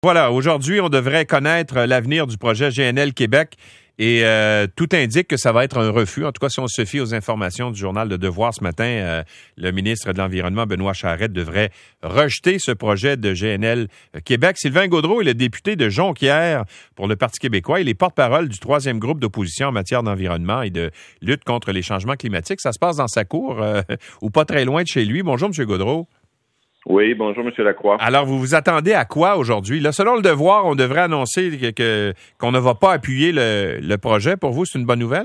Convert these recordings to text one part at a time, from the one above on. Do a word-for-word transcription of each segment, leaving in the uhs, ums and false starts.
Voilà, aujourd'hui, on devrait connaître l'avenir du projet G N L Québec et euh, tout indique que ça va être un refus. En tout cas, si on se fie aux informations du journal Le Devoir ce matin, euh, le ministre de l'Environnement, Benoît Charette, devrait rejeter ce projet de G N L Québec. Sylvain Gaudreault est le député de Jonquière pour le Parti québécois. Il est porte-parole du troisième groupe d'opposition en matière d'environnement et de lutte contre les changements climatiques. Ça se passe dans sa cour euh, ou pas très loin de chez lui. Bonjour, M. Gaudreault. Oui, bonjour, M. Lacroix. Alors, vous vous attendez à quoi aujourd'hui? Là, selon le Devoir, on devrait annoncer que, que, qu'on ne va pas appuyer le, le projet. Pour vous, c'est une bonne nouvelle?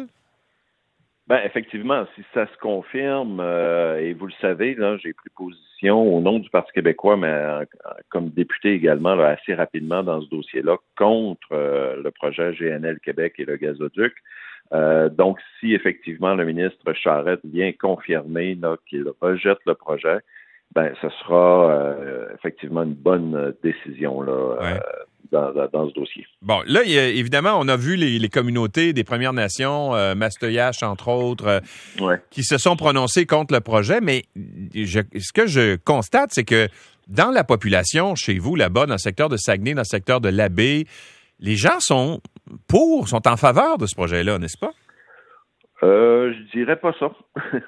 Ben, effectivement, si ça se confirme, euh, et vous le savez, là, j'ai pris position au nom du Parti québécois, mais euh, comme député également, là, assez rapidement dans ce dossier-là, contre euh, le projet G N L Québec et le gazoduc. Euh, donc, si effectivement le ministre Charette vient confirmer là, qu'il rejette le projet, ben, ce sera euh, effectivement une bonne décision là, ouais. euh, dans, dans, dans ce dossier. Bon, là, il y a, évidemment, on a vu les, les communautés des Premières Nations, euh, Mastoyache, entre autres, euh, ouais. qui se sont prononcées contre le projet, mais je, ce que je constate, c'est que dans la population, chez vous, là-bas, dans le secteur de Saguenay, dans le secteur de l'Abbé, les gens sont pour, sont en faveur de ce projet-là, n'est-ce pas? Euh, je dirais pas ça.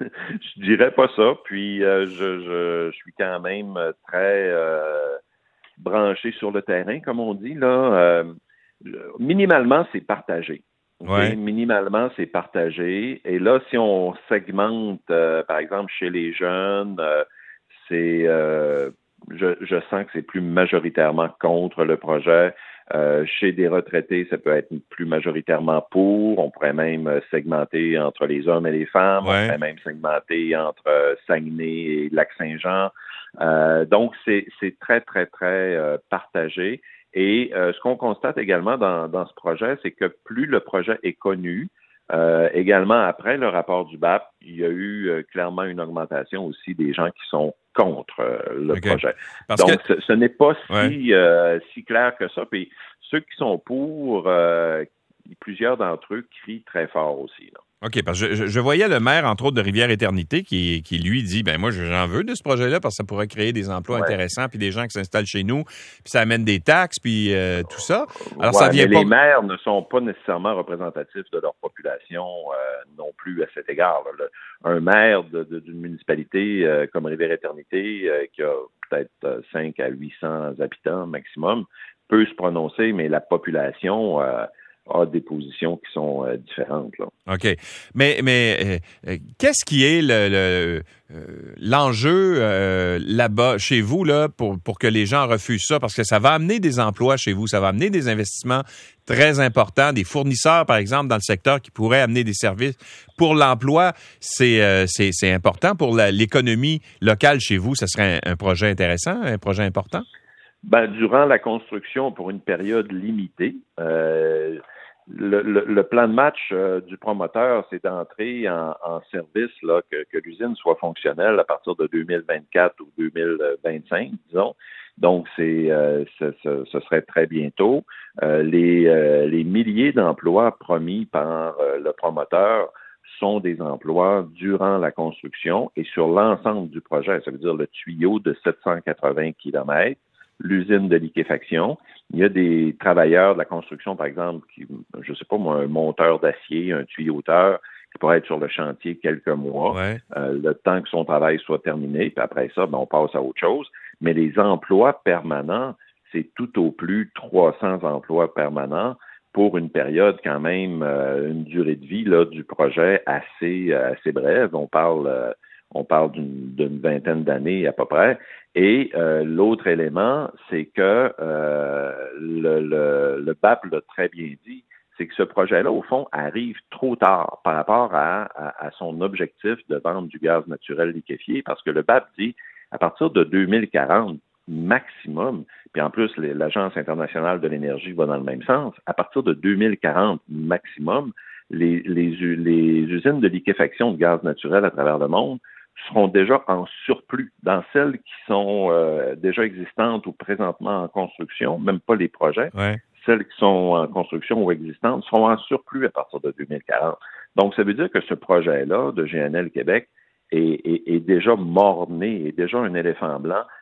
je dirais pas ça. Puis euh, je, je, je suis quand même très euh, branché sur le terrain, comme on dit là. Euh, minimalement, c'est partagé. Okay? Ouais. Minimalement, c'est partagé. Et là, si on segmente, euh, par exemple, chez les jeunes, euh, c'est euh, je, je sens que c'est plus majoritairement contre le projet. Euh, chez des retraités, ça peut être plus majoritairement pour. On pourrait même segmenter entre les hommes et les femmes. Ouais. On pourrait même segmenter entre euh, Saguenay et Lac-Saint-Jean. Euh, donc, c'est, c'est très, très, très euh, partagé. Et euh, ce qu'on constate également dans, dans ce projet, c'est que plus le projet est connu, euh, également après le rapport du B A P, il y a eu euh, clairement une augmentation aussi des gens qui sont contre euh, le okay. projet. Parce Donc, que... ce, ce n'est pas si, ouais. euh, si clair que ça. Puis ceux qui sont pour, euh, plusieurs d'entre eux crient très fort aussi, là. OK, parce que je, je voyais le maire, entre autres, de Rivière-Éternité qui, qui lui dit, ben moi, j'en veux de ce projet-là parce que ça pourrait créer des emplois ouais. intéressants puis des gens qui s'installent chez nous, puis ça amène des taxes, puis euh, tout ça. Alors, ouais, ça vient mais pas... les maires ne sont pas nécessairement représentatifs de leur population euh, non plus à cet égard. Là. Le, un maire de, de, d'une municipalité euh, comme Rivière-Éternité euh, qui a peut-être euh, cinq à huit cents habitants maximum peut se prononcer, mais la population... Euh, a des positions qui sont euh, différentes, là. OK. Mais, mais euh, qu'est-ce qui est le, le, euh, l'enjeu euh, là-bas, chez vous, là, pour, pour que les gens refusent ça? Parce que ça va amener des emplois chez vous, ça va amener des investissements très importants, des fournisseurs, par exemple, dans le secteur qui pourraient amener des services. Pour l'emploi, c'est, euh, c'est, c'est important. Pour la, l'économie locale chez vous, ce serait un, un projet intéressant, un projet important? Ben, durant la construction, pour une période limitée, euh, Le, le, le plan de match euh, du promoteur, c'est d'entrer en, en service, là, que, que l'usine soit fonctionnelle à partir de deux mille vingt-quatre ou deux mille vingt-cinq, disons. Donc, c'est, euh, ce, ce, ce serait très bientôt. Euh, les, euh, les milliers d'emplois promis par euh, le promoteur sont des emplois durant la construction et sur l'ensemble du projet. Ça veut dire le tuyau de sept cent quatre-vingts kilomètres, l'usine de liquéfaction. Il y a des travailleurs de la construction, par exemple, qui, je sais pas moi, un monteur d'acier, un tuyauteur, qui pourrait être sur le chantier quelques mois, ouais. euh, le temps que son travail soit terminé, puis après ça, ben, on passe à autre chose. Mais les emplois permanents, c'est tout au plus trois cents emplois permanents pour une période quand même, euh, une durée de vie là, du projet assez, euh, assez brève. On parle... Euh, On parle d'une, d'une vingtaine d'années à peu près. Et euh, l'autre élément, c'est que euh, le, le, le B A P l'a très bien dit, c'est que ce projet-là, au fond, arrive trop tard par rapport à, à, à son objectif de vendre du gaz naturel liquéfié, parce que le B A P dit, à partir de deux mille quarante, maximum, puis en plus, les, l'Agence internationale de l'énergie va dans le même sens, à partir de deux mille quarante, maximum, les, les, les usines de liquéfaction de gaz naturel à travers le monde seront déjà en surplus. Dans celles qui sont euh, déjà existantes ou présentement en construction, même pas les projets, ouais. celles qui sont en construction ou existantes seront en surplus à partir de deux mille quarante. Donc, ça veut dire que ce projet-là de G N L Québec est, est, est déjà mort-né, est déjà un éléphant blanc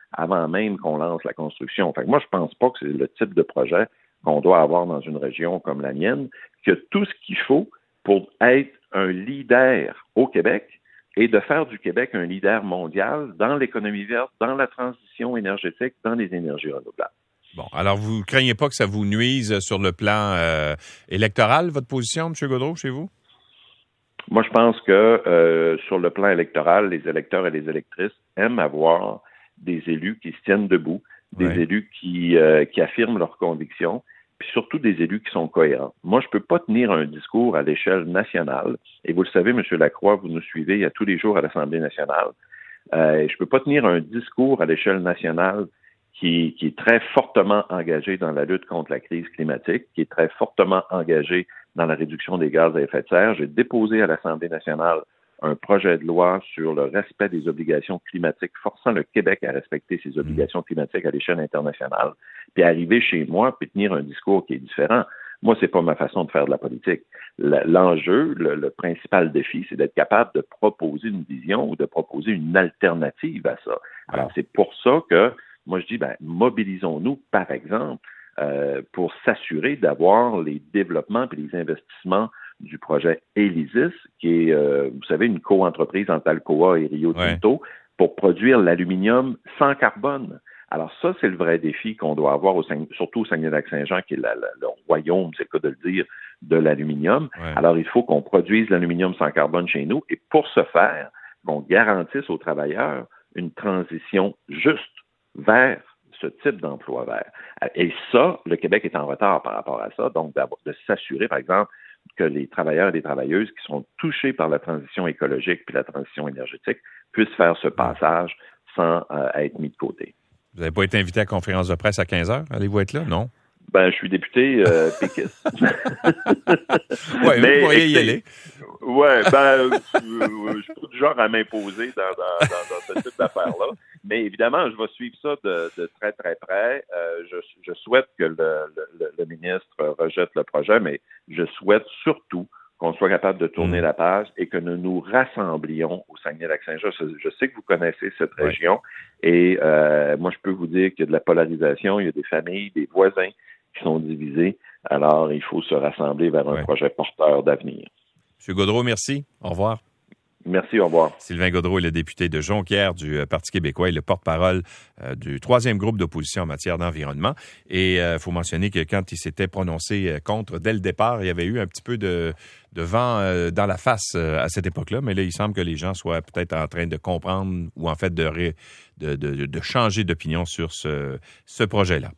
avant même qu'on lance la construction. Fait que moi, je pense pas que c'est le type de projet qu'on doit avoir dans une région comme la mienne, qui a tout ce qu'il faut pour être un leader au Québec et de faire du Québec un leader mondial dans l'économie verte, dans la transition énergétique, dans les énergies renouvelables. Bon, alors vous craignez pas que ça vous nuise sur le plan euh, électoral, votre position, M. Gaudreault, chez vous? Moi, je pense que euh, sur le plan électoral, les électeurs et les électrices aiment avoir des élus qui se tiennent debout, des ouais. élus qui, euh, qui affirment leurs convictions, puis surtout des élus qui sont cohérents. Moi, je ne peux pas tenir un discours à l'échelle nationale, et vous le savez, M. Lacroix, vous nous suivez à tous les jours à l'Assemblée nationale. Euh, je ne peux pas tenir un discours à l'échelle nationale qui, qui est très fortement engagé dans la lutte contre la crise climatique, qui est très fortement engagé dans la réduction des gaz à effet de serre. J'ai déposé à l'Assemblée nationale un projet de loi sur le respect des obligations climatiques, forçant le Québec à respecter ses obligations climatiques à l'échelle internationale, puis arriver chez moi puis tenir un discours qui est différent. Moi, c'est pas ma façon de faire de la politique. L'enjeu, le, le principal défi, c'est d'être capable de proposer une vision ou de proposer une alternative à ça. Alors, c'est pour ça que moi, je dis, ben, mobilisons-nous, par exemple, euh, pour s'assurer d'avoir les développements et les investissements du projet Elysis, qui est, euh, vous savez, une co-entreprise entre Alcoa et Rio Tinto, ouais. pour produire l'aluminium sans carbone. Alors ça, c'est le vrai défi qu'on doit avoir, au, surtout au Saguenay-Lac-Saint-Jean, qui est la, la, le royaume, c'est le cas de le dire, de l'aluminium. Ouais. Alors, il faut qu'on produise l'aluminium sans carbone chez nous, et pour ce faire, qu'on garantisse aux travailleurs une transition juste vers ce type d'emploi vert. Et ça, le Québec est en retard par rapport à ça, donc de s'assurer, par exemple, que les travailleurs et les travailleuses qui sont touchés par la transition écologique puis la transition énergétique puissent faire ce passage sans euh, être mis de côté. Vous n'avez pas été invité à la conférence de presse à quinze heures? Allez-vous être là? Non? Ben, je suis député euh, péquiste. Oui, vous pourriez y aller. Oui, ben, je, je suis pas du genre à m'imposer dans, dans, dans, dans ce type d'affaires-là. Mais évidemment, je vais suivre ça de, de très, très près. Euh, je, je souhaite que le, le, le ministre rejette le projet, mais je souhaite surtout qu'on soit capable de tourner mmh. la page et que nous nous rassemblions au Saguenay-Lac-Saint-Jean. Je, je sais que vous connaissez cette ouais. région et euh, moi, je peux vous dire qu'il y a de la polarisation, il y a des familles, des voisins qui sont divisés. Alors, il faut se rassembler vers un ouais. projet porteur d'avenir. M. Gaudreault, merci. Au revoir. Merci, au revoir. Sylvain Gaudreault est le député de Jonquière du Parti québécois et le porte-parole euh, du troisième groupe d'opposition en matière d'environnement. Et il euh, faut mentionner que quand il s'était prononcé contre dès le départ, il y avait eu un petit peu de, de vent euh, dans la face euh, à cette époque-là. Mais là, il semble que les gens soient peut-être en train de comprendre ou en fait de, ré, de, de, de changer d'opinion sur ce, ce projet-là.